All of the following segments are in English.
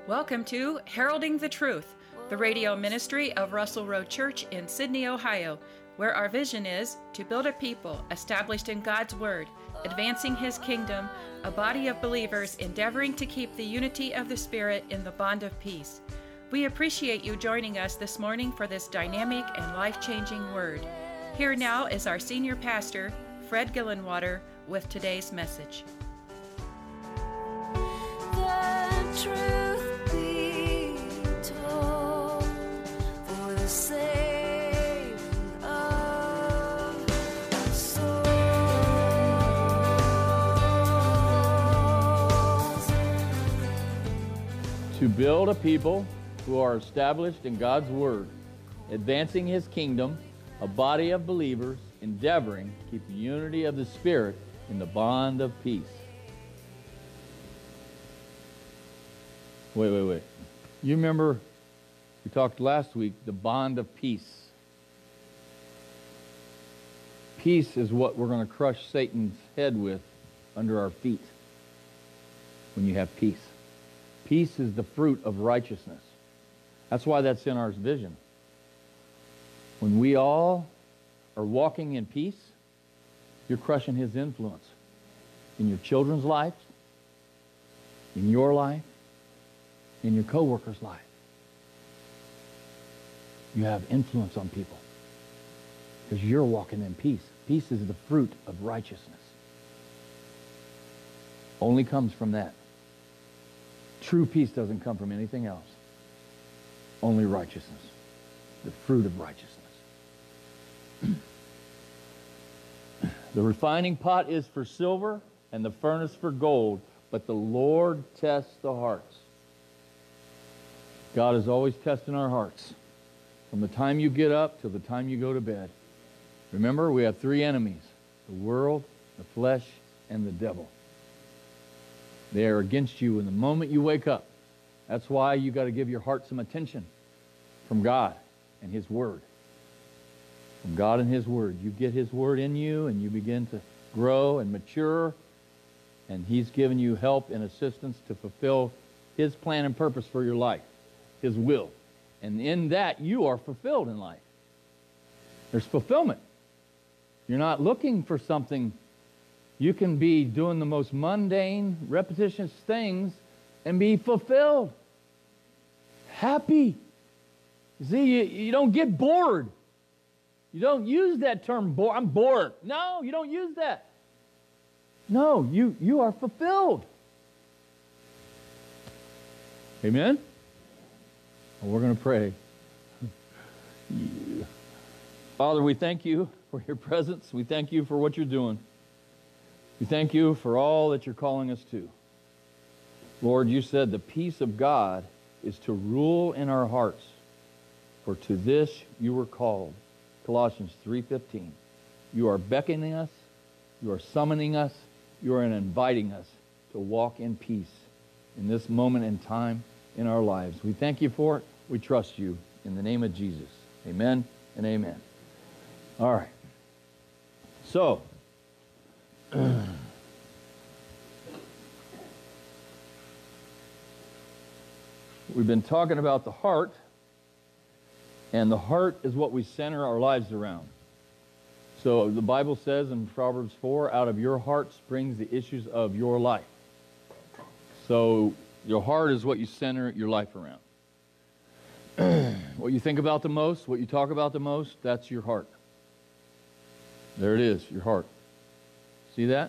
Welcome to Heralding the Truth, the radio ministry of Russell Road Church in Sydney, Ohio, where our vision is to build a people established in God's Word, advancing His kingdom, a body of believers endeavoring to keep the unity of the Spirit in the bond of peace. We appreciate you joining us this morning for this dynamic and life-changing word. Here now is our senior pastor, Fred Gillenwater, with today's message. The truth be told, for the saving of souls. To build a people who are established in God's Word, advancing His kingdom, a body of believers endeavoring to keep the unity of the Spirit in the bond of peace. Wait. You remember we talked last week, the bond of peace. Peace is what we're going to crush Satan's head with under our feet when you have peace. Peace is the fruit of righteousness. That's why that's in our vision. When we all are walking in peace, you're crushing his influence in your children's lives, in your life, in your co-worker's life. You have influence on people because you're walking in peace. Peace is the fruit of righteousness. Only comes from that. True peace doesn't come from anything else. Only righteousness. The fruit of righteousness. The refining pot is for silver and the furnace for gold, but the Lord tests the hearts. God is always testing our hearts. From the time you get up till the time you go to bed. Remember, we have three enemies. The world, the flesh, and the devil. They are against you in the moment you wake up. That's why you got to give your heart some attention from God and His Word. From God and His Word. You get His Word in you and you begin to grow and mature, and He's given you help and assistance to fulfill His plan and purpose for your life. His will. And in that, you are fulfilled in life. There's fulfillment. You're not looking for something. You can be doing the most mundane, repetitious things and be fulfilled. Happy. See, you don't get bored. You don't use that term, I'm bored. No, you don't use that. No, you are fulfilled. Amen? Well, we're going to pray. Father, we thank you for your presence. We thank you for what you're doing. We thank you for all that you're calling us to. Lord, you said the peace of God is to rule in our hearts. For to this you were called. Colossians 3:15. You are beckoning us. You are summoning us. You are inviting us to walk in peace in this moment in time in our lives. We thank you for it. We trust you in the name of Jesus. Amen and amen. All right. So, we've been talking about the heart, and the heart is what we center our lives around. So the Bible says in Proverbs 4, out of your heart springs the issues of your life. So your heart is what you center your life around. What you think about the most, what you talk about the most, that's your heart. There it is, your heart. See that?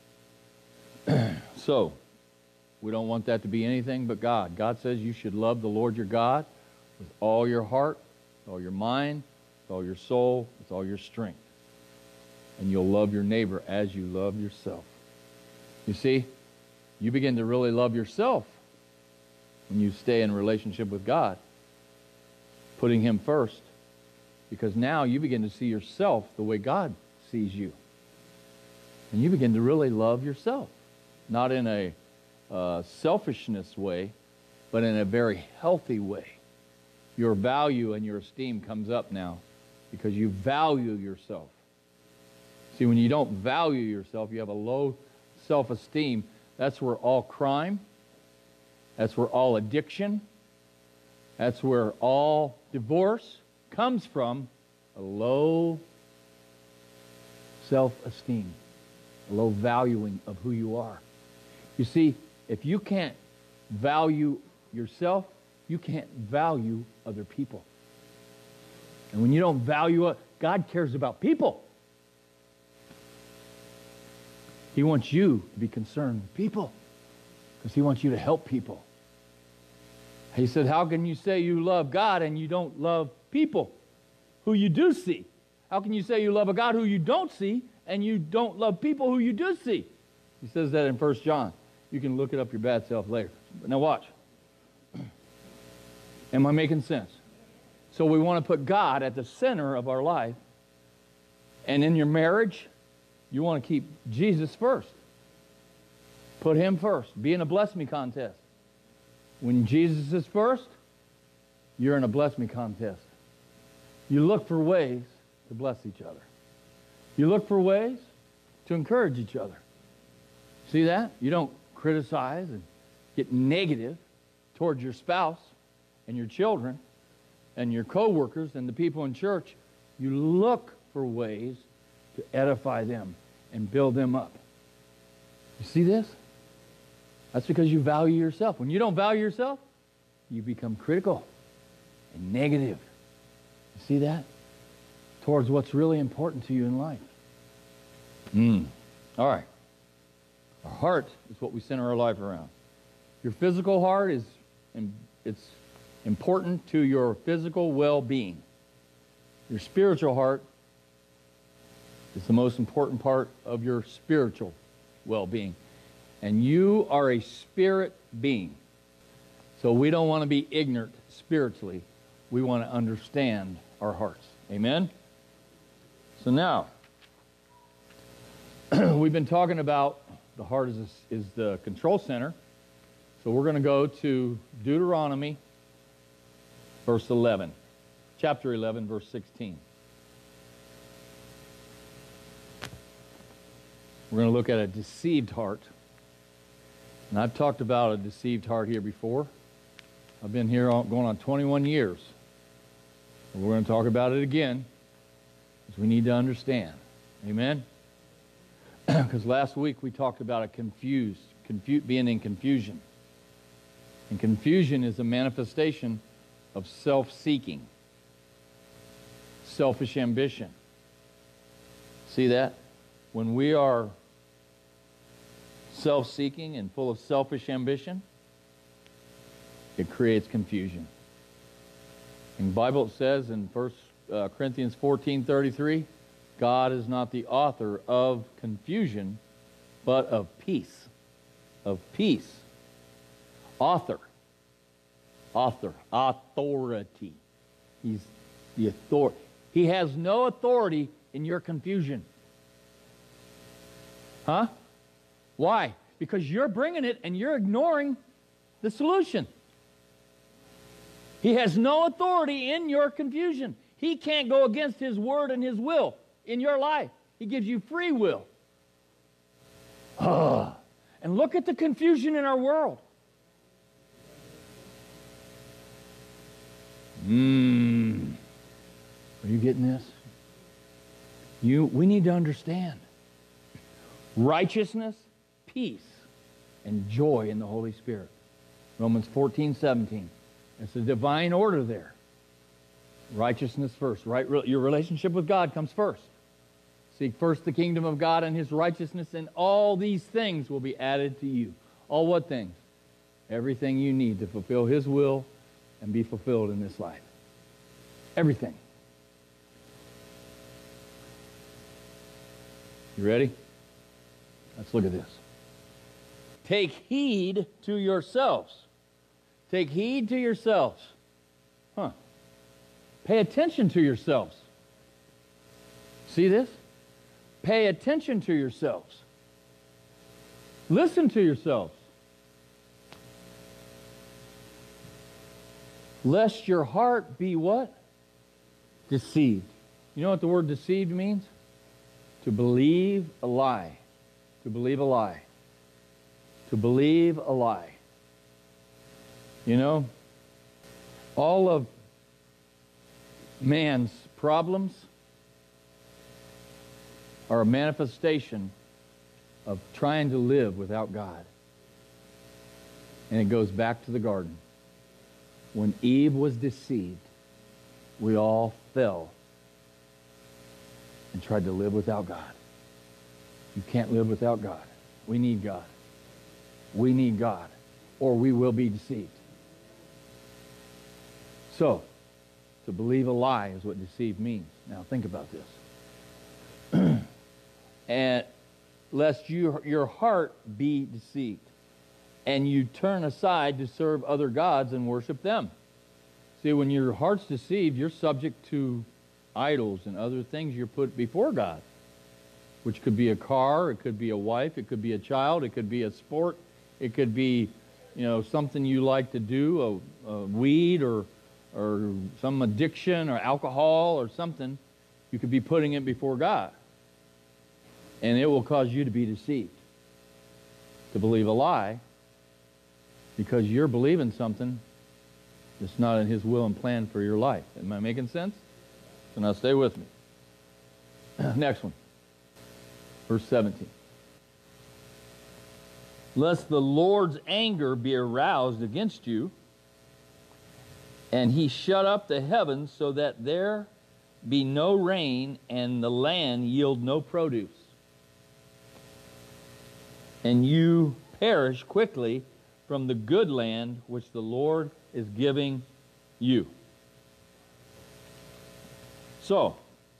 So, we don't want that to be anything but God. God says you should love the Lord your God with all your heart, with all your mind, with all your soul, with all your strength. And you'll love your neighbor as you love yourself. You see, you begin to really love yourself when you stay in relationship with God, putting Him first. Because now you begin to see yourself the way God sees you. And you begin to really love yourself. Not in a selfishness way, but in a very healthy way. Your value and your esteem comes up now because you value yourself. See, when you don't value yourself, you have a low self-esteem, that's where all crime That's where all addiction, that's where all divorce comes from, a low self-esteem, a low valuing of who you are. You see, if you can't value yourself, you can't value other people. And when you don't value it, God cares about people. He wants you to be concerned with people because He wants you to help people. He said, how can you say you love God and you don't love people who you do see? How can you say you love a God who you don't see and you don't love people who you do see? He says that in 1 John. You can look it up your bad self later. But now watch. Am I making sense? So we want to put God at the center of our life. And in your marriage, you want to keep Jesus first. Put Him first. Be in a bless me contest. When Jesus is first, you're in a bless me contest. You look for ways to bless each other. You look for ways to encourage each other. See that? You don't criticize and get negative towards your spouse and your children and your co-workers and the people in church. You look for ways to edify them and build them up. You see this? That's because you value yourself. When you don't value yourself, you become critical and negative. You see that? Towards what's really important to you in life. All right. Our heart is what we center our life around. Your physical heart it's important to your physical well-being. Your spiritual heart is the most important part of your spiritual well-being. And you are a spirit being. So we don't want to be ignorant spiritually. We want to understand our hearts. Amen? So now, we've been talking about the heart is the control center. So we're going to go to Deuteronomy, verse 11. Chapter 11, verse 16. We're going to look at a deceived heart. And I've talked about a deceived heart here before. I've been here going on 21 years. And we're going to talk about it again because we need to understand. Amen? Because last week we talked about being in confusion. And confusion is a manifestation of self-seeking, selfish ambition. See that? When we are self-seeking and full of selfish ambition, it creates confusion. And the Bible says in 1 Corinthians 14:33, God is not the author of confusion, but of peace. Of peace. Authority. He's the authority. He has no authority in your confusion. Huh? Why? Because you're bringing it and you're ignoring the solution. He has no authority in your confusion. He can't go against His word and His will in your life. He gives you free will. And look at the confusion in our world. Are you getting this? We need to understand. Righteousness, peace, and joy in the Holy Spirit. Romans 14:17. It's a divine order there. Righteousness first. Right? Your relationship with God comes first. Seek first the kingdom of God and His righteousness, and all these things will be added to you. All what things? Everything you need to fulfill His will and be fulfilled in this life. Everything. You ready? Let's look at this. Take heed to yourselves. Take heed to yourselves. Pay attention to yourselves. See this? Pay attention to yourselves. Listen to yourselves. Lest your heart be what? Deceived. You know what the word deceived means? To believe a lie. To believe a lie. To believe a lie. You know, all of man's problems are a manifestation of trying to live without God. And it goes back to the garden. When Eve was deceived, we all fell and tried to live without God. You can't live without God. We need God. We need God, or we will be deceived. So, to believe a lie is what deceive means. Now, think about this. And lest your heart be deceived, and you turn aside to serve other gods and worship them. See, when your heart's deceived, you're subject to idols and other things you're put before God, which could be a car, it could be a wife, it could be a child, it could be a sport, it could be, something you like to do, a weed or some addiction or alcohol or something. You could be putting it before God. And it will cause you to be deceived, to believe a lie, because you're believing something that's not in His will and plan for your life. Am I making sense? So now stay with me. Next one. Verse 17. Lest the Lord's anger be aroused against you, and He shut up the heavens so that there be no rain, and the land yield no produce, and you perish quickly from the good land which the Lord is giving you. So,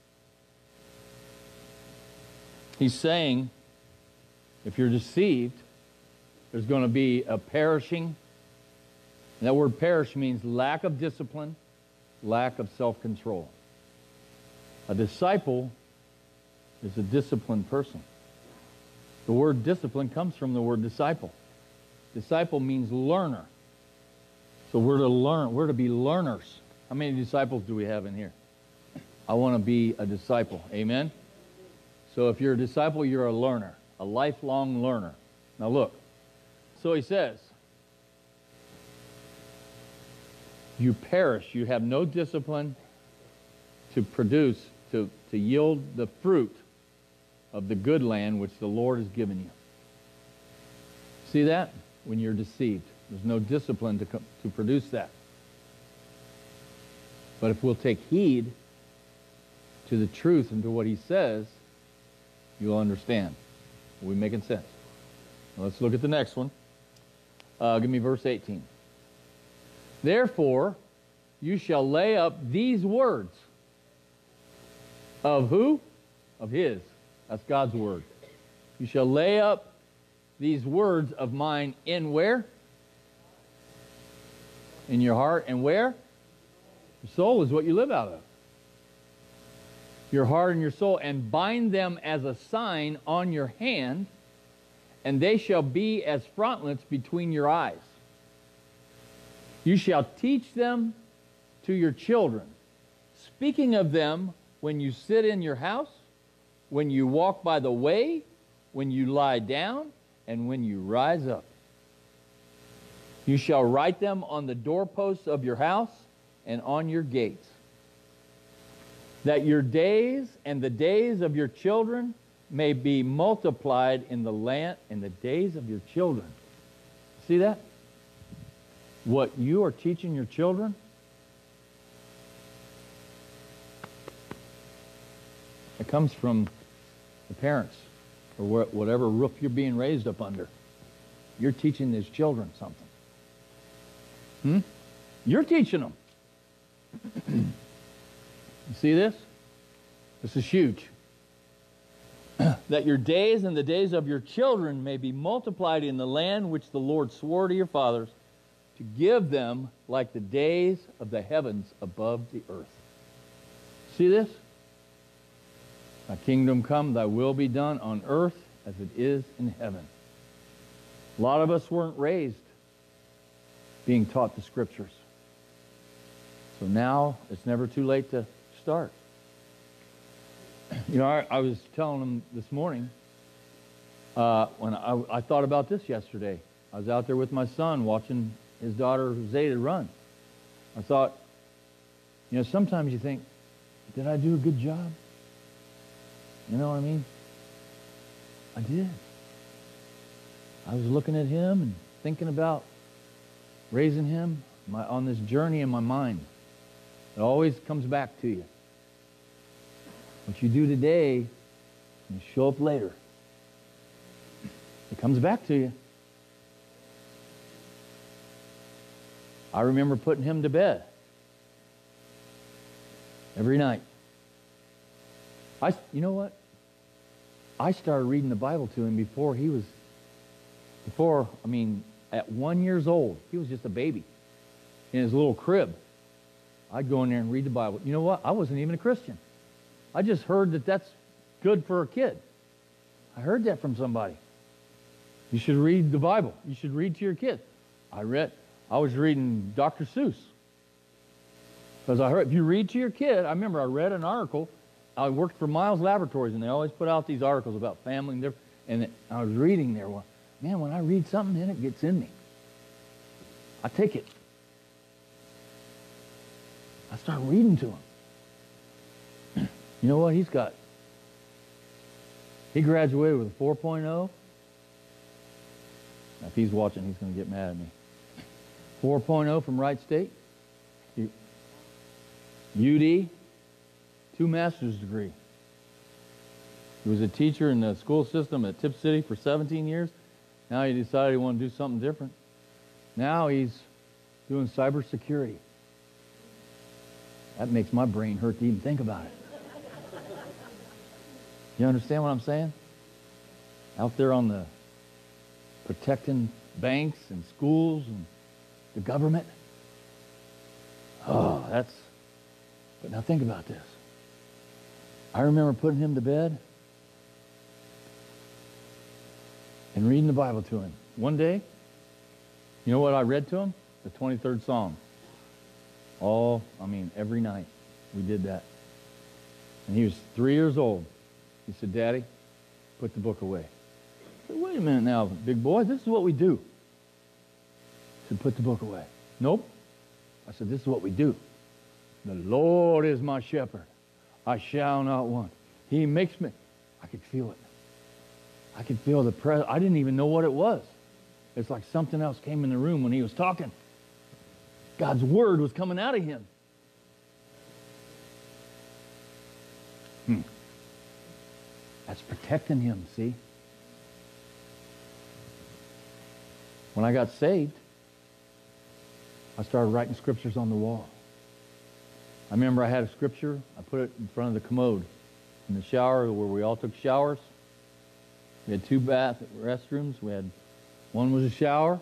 He's saying, if you're deceived, there's going to be a perishing. And that word perish means lack of discipline, lack of self-control. A disciple is a disciplined person. The word discipline comes from the word disciple. Disciple means learner. So we're to learn. We're to be learners. How many disciples do we have in here? I want to be a disciple. Amen? So if you're a disciple, you're a learner, a lifelong learner. Now look. So he says, you perish. You have no discipline to produce, to yield the fruit of the good land which the Lord has given you. See that? When you're deceived. There's no discipline to produce that. But if we'll take heed to the truth and to what He says, you'll understand. Are we making sense? Now let's look at the next one. Give me verse 18. Therefore, you shall lay up these words. Of who? Of His. That's God's word. You shall lay up these words of mine in where? In your heart. And where? Your soul is what you live out of. Your heart and your soul. And bind them as a sign on your hand, and they shall be as frontlets between your eyes. You shall teach them to your children, speaking of them when you sit in your house, when you walk by the way, when you lie down, and when you rise up. You shall write them on the doorposts of your house and on your gates, that your days and the days of your children may be multiplied in the land, in the days of your children. See that? What you are teaching your children, it comes from the parents, or whatever roof you're being raised up under. You're teaching these children something. You're teaching them. You see this? This is huge. That your days and the days of your children may be multiplied in the land which the Lord swore to your fathers to give them, like the days of the heavens above the earth. See this? Thy kingdom come, thy will be done on earth as it is in heaven. A lot of us weren't raised being taught the Scriptures. So now it's never too late to start. You know, I was telling them this morning, when I thought about this yesterday. I was out there with my son watching his daughter Zay to run. I thought, you know, sometimes you think, did I do a good job? You know what I mean? I did. I was looking at him and thinking about raising him on this journey in my mind. It always comes back to you. What you do today will show up later. It comes back to you. I remember putting him to bed every night. You know what? I started reading the Bible to him at 1 year old. He was just a baby in his little crib. I'd go in there and read the Bible. You know what? I wasn't even a Christian. I just heard that that's good for a kid. I heard that from somebody. You should read the Bible. You should read to your kids. I was reading Dr. Seuss. Because I heard, if you read to your kid, I remember I read an article. I worked for Miles Laboratories, and they always put out these articles about family. And I was reading there. Well, man, when I read something, then it gets in me. I take it. I start reading to him. You know what? He graduated with a 4.0. Now, if he's watching, he's going to get mad at me. 4.0 from Wright State. UD. 2 master's degree. He was a teacher in the school system at Tip City for 17 years. Now he decided he wanted to do something different. Now he's doing cybersecurity. That makes my brain hurt to even think about it. You understand what I'm saying? Out there on the protecting banks and schools and the government. But now think about this. I remember putting him to bed and reading the Bible to him. One day, you know what I read to him? The 23rd Psalm. Every night we did that. And he was 3 years old. He said, Daddy, put the book away. I said, wait a minute now, big boy, this is what we do. He said, put the book away. Nope. I said, this is what we do. The Lord is my shepherd. I shall not want. He makes me. I could feel it. I could feel the presence. I didn't even know what it was. It's like something else came in the room when he was talking. God's word was coming out of him. That's protecting him, see? When I got saved, I started writing scriptures on the wall. I remember I had a scripture. I put it in front of the commode in the shower where we all took showers. We had 2 restrooms. One was a shower.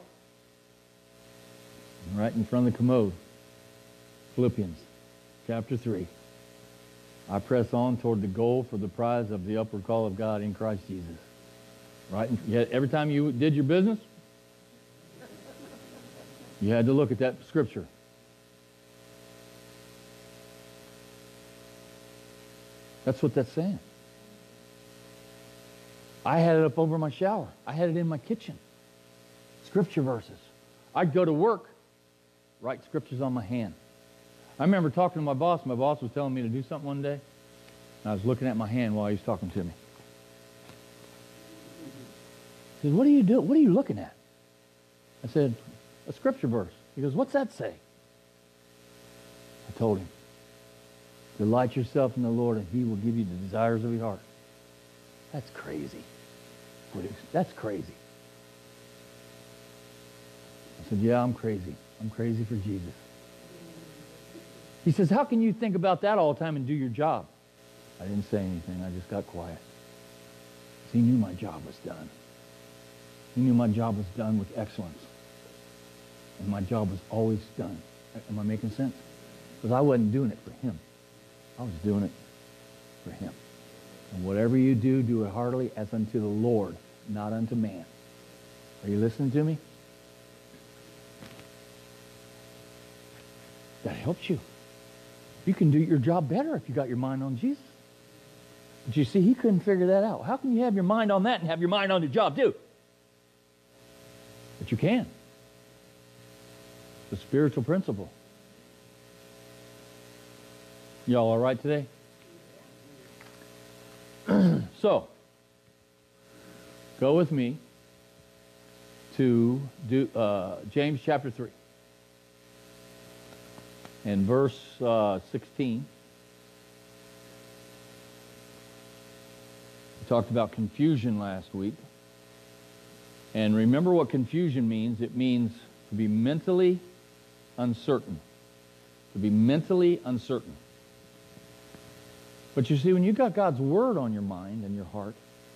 And right in front of the commode, Philippians chapter 3. I press on toward the goal for the prize of the upward call of God in Christ Jesus. Right? Every time you did your business, you had to look at that scripture. That's what that's saying. I had it up over my shower. I had it in my kitchen. Scripture verses. I'd go to work, write scriptures on my hand. I remember talking to my boss. My boss was telling me to do something one day, and I was looking at my hand while he was talking to me. He said, what are you doing? What are you looking at? I said, a scripture verse. He goes, what's that say? I told him, delight yourself in the Lord, and he will give you the desires of your heart. That's crazy. That's crazy. I said, yeah, I'm crazy. I'm crazy for Jesus. He says, how can you think about that all the time and do your job? I didn't say anything. I just got quiet. He knew my job was done. He knew my job was done with excellence. And my job was always done. Am I making sense? Because I wasn't doing it for him. I was doing it for him. And whatever you do, do it heartily as unto the Lord, not unto man. Are you listening to me? That helps you. You can do your job better if you got your mind on Jesus. But you see, he couldn't figure that out. How can you have your mind on that and have your mind on your job too? But you can. It's a spiritual principle. Y'all all right today? So, go with me to James chapter 3 and verse 16. We talked about confusion last week. And remember what confusion means. It means to be mentally uncertain. To be mentally uncertain. But you see, when you got God's Word on your mind and your heart,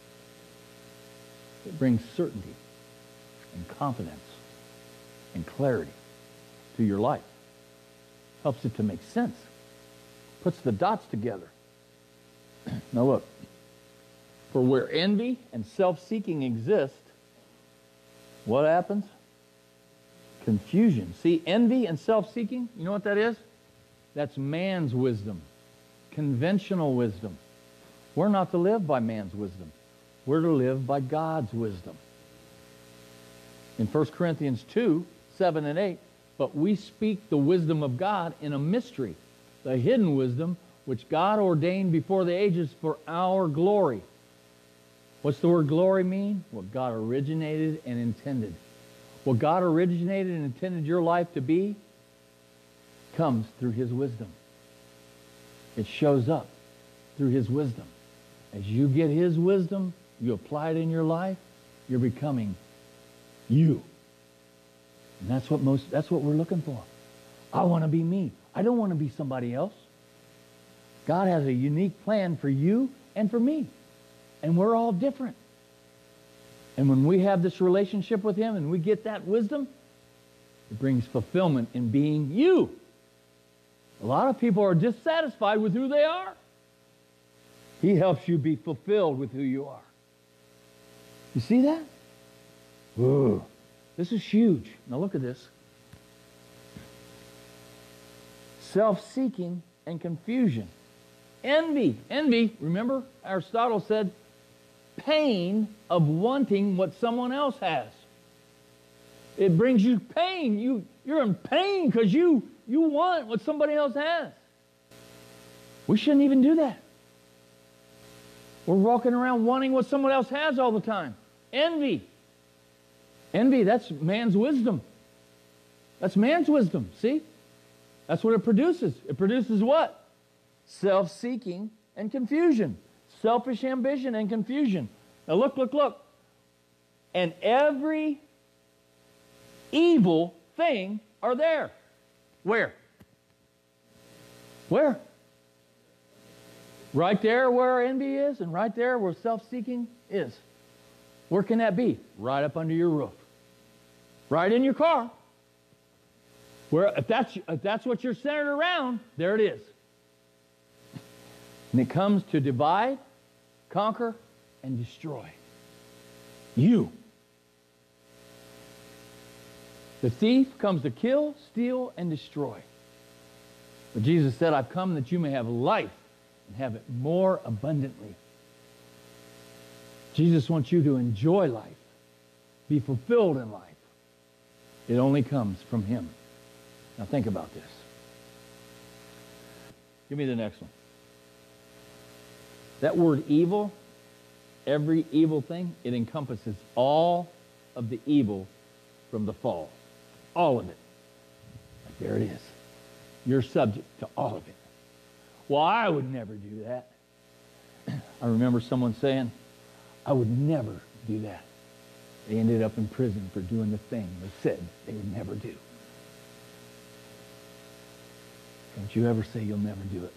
it brings certainty and confidence and clarity to your life. Helps it to make sense. Puts the dots together. Now look, for where envy and self-seeking exist, what happens? Confusion. See, envy and self-seeking, you know what that is? That's man's wisdom. Conventional wisdom. We're not to live by man's wisdom. We're to live by God's wisdom. In 1 Corinthians 2, 7 and 8, but we speak the wisdom of God in a mystery, the hidden wisdom which God ordained before the ages for our glory. What's the word glory mean? What God originated and intended. What God originated and intended your life to be comes through His wisdom. It shows up through His wisdom. As you get His wisdom, you apply it in your life, you're becoming you. And that's what we're looking for. I want to be me. I don't want to be somebody else. God has a unique plan for you and for me. And we're all different. And when we have this relationship with Him and we get that wisdom, it brings fulfillment in being you. A lot of people are dissatisfied with who they are. He helps you be fulfilled with who you are. You see that? Whoa. This is huge. Now look at this. Self-seeking and confusion. Envy. Envy, remember Aristotle said, pain of wanting what someone else has. It brings you pain. You're in pain because you want what somebody else has. We shouldn't even do that. We're walking around wanting what someone else has all the time. Envy. Envy, that's man's wisdom. That's man's wisdom, see? That's what it produces. It produces what? Self-seeking and confusion. Selfish ambition and confusion. Now look. And every evil thing are there. Where? Where? Right there where envy is and right there where self-seeking is. Where can that be? Right up under your roof. Right in your car. Where if that's what you're centered around, there it is. And it comes to divide, conquer, and destroy. You. The thief comes to kill, steal, and destroy. But Jesus said, I've come that you may have life and have it more abundantly. Jesus wants you to enjoy life, be fulfilled in life. It only comes from Him. Now think about this. Give me the next one. That word evil, every evil thing, it encompasses all of the evil from the fall. All of it. There it is. You're subject to all of it. Well, I would never do that. I remember someone saying, I would never do that. They ended up in prison for doing the thing they said they would never do. Don't you ever say you'll never do it.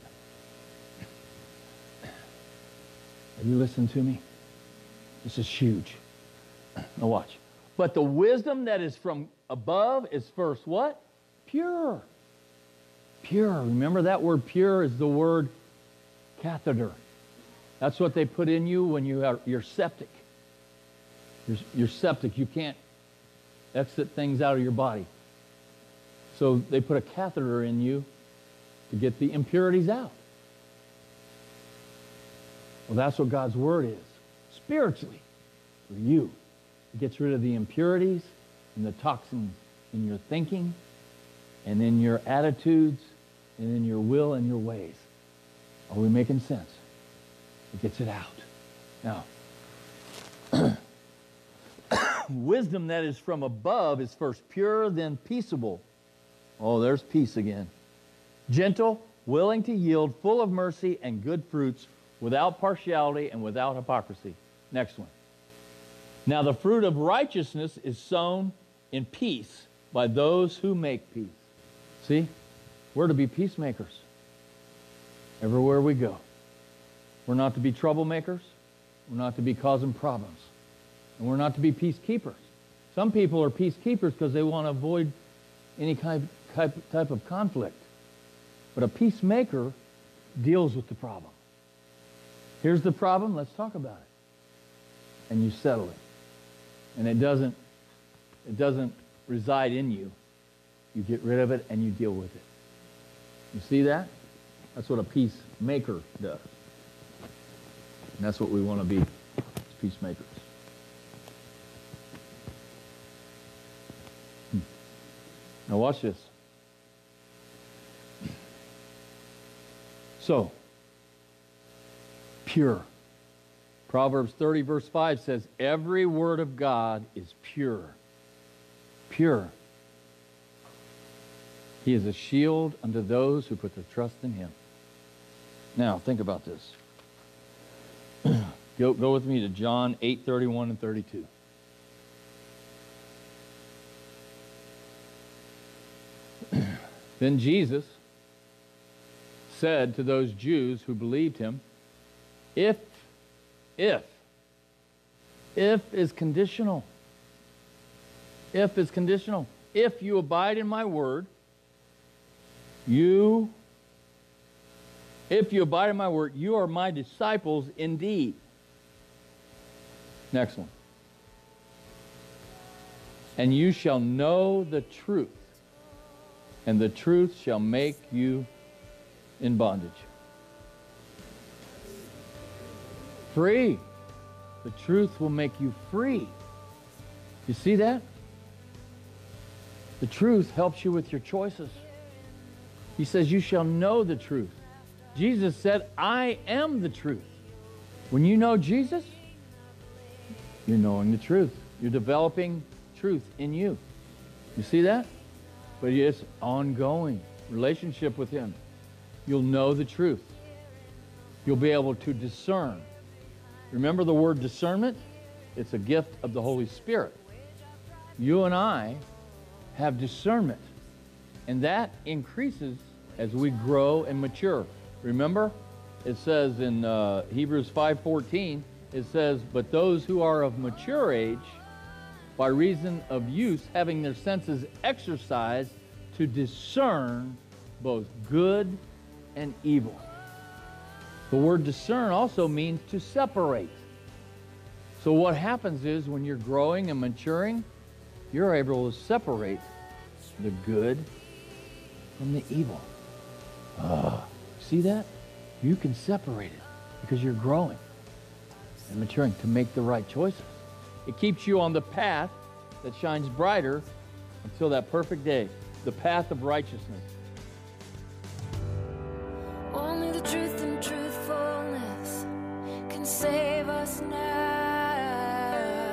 Have you listened to me? This is huge. Now watch. But the wisdom that is from above is first what? Pure. Pure. Remember that word pure is the word catheter. That's what they put in you when you're septic. You're septic. You can't exit things out of your body. So they put a catheter in you to get the impurities out. Well, that's what God's Word is. Spiritually, for you. It gets rid of the impurities and the toxins in your thinking and in your attitudes and in your will and your ways. Are we making sense? It gets it out. Now, wisdom that is from above is first pure, then peaceable. Oh, there's peace again. Gentle, willing to yield, full of mercy and good fruits, without partiality and without hypocrisy. Next one. Now the fruit of righteousness is sown in peace by those who make peace. See? We're to be peacemakers everywhere we go. We're not to be troublemakers. We're not to be causing problems. And we're not to be peacekeepers. Some people are peacekeepers because they want to avoid any type of conflict. But a peacemaker deals with the problem. Here's the problem, let's talk about it. And you settle it. And it doesn't reside in you. You get rid of it and you deal with it. You see that? That's what a peacemaker does. And that's what we want to be, as peacemakers. Now watch this. So, pure. Proverbs 30 verse 5 says, every word of God is pure. Pure. He is a shield unto those who put their trust in him. Now, think about this. Go with me to John 8:31 and 32. Then Jesus said to those Jews who believed him, if is conditional. If is conditional. If you abide in my word, you are my disciples indeed. Next one. And you shall know the truth, and the truth shall make you in bondage. Free. The truth will make you free. You see that? The truth helps you with your choices. He says, you shall know the truth. Jesus said, I am the truth. When you know Jesus, you're knowing the truth. You're developing truth in you. You see that? But it's ongoing relationship with him. You'll know the truth. You'll be able to discern. Remember the word discernment? It's a gift of the Holy Spirit. You and I have discernment, and that increases as we grow and mature. Remember, it says in Hebrews 5:14, it says, but those who are of mature age, by reason of use, having their senses exercised to discern both good and evil. The word discern also means to separate. So what happens is when you're growing and maturing, you're able to separate the good from the evil. See that? You can separate it because you're growing and maturing to make the right choices. It keeps you on the path that shines brighter until that perfect day, the path of righteousness. Only the truth and truthfulness can save us now.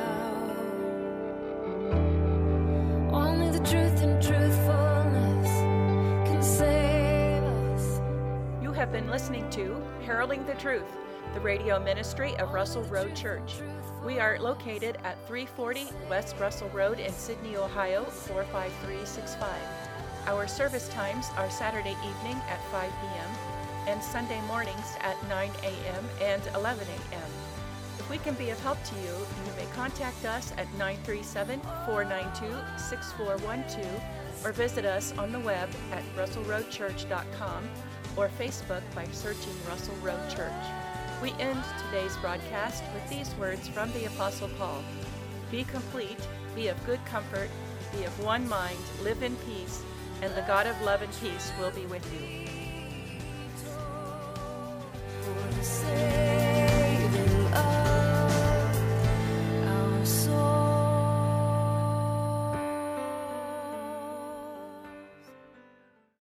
Only the truth and truthfulness can save us. You have been listening to Heralding the Truth, the radio ministry of Russell Road Church. We are located at 340 West Russell Road in Sydney, Ohio, 45365. Our service times are Saturday evening at 5 p.m. and Sunday mornings at 9 a.m. and 11 a.m. If we can be of help to you, you may contact us at 937-492-6412 or visit us on the web at russellroadchurch.com or Facebook by searching Russell Road Church. We end today's broadcast with these words from the Apostle Paul. Be complete, be of good comfort, be of one mind, live in peace, and the God of love and peace will be with you. For the sake